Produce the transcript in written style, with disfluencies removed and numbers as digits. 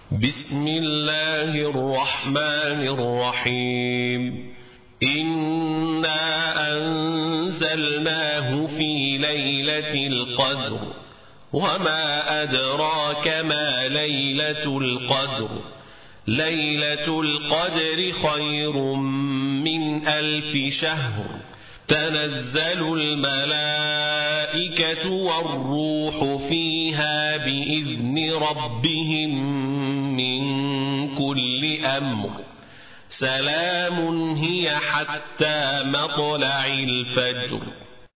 بسم الله الرحمن الرحيم إنا أنزلناه في ليلة القدر وما أدراك ما ليلة القدر ليلة القدر خير من 1000 شهر تنزل الملائكة والروح فيها بإذن ربهم من كل أمر سلام هي حتى مطلع الفجر